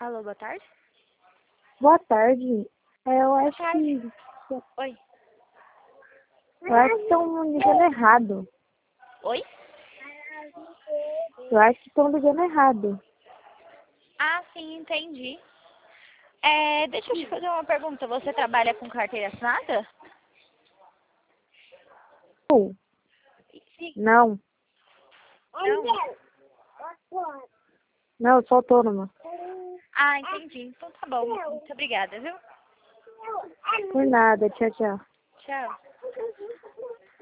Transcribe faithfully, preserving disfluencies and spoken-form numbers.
Alô, boa tarde? Boa tarde. É, eu acho tarde. que. Oi. Eu acho que estão ligando errado. Oi? Eu acho que estão ligando errado. Ah, sim, entendi. É, deixa eu te fazer uma pergunta. Você trabalha com carteira assinada? Uh, Não. Não. Não, eu sou autônoma. Ah, entendi. Então tá bom. Muito obrigada, viu? Por nada. Tchau, tchau. Tchau.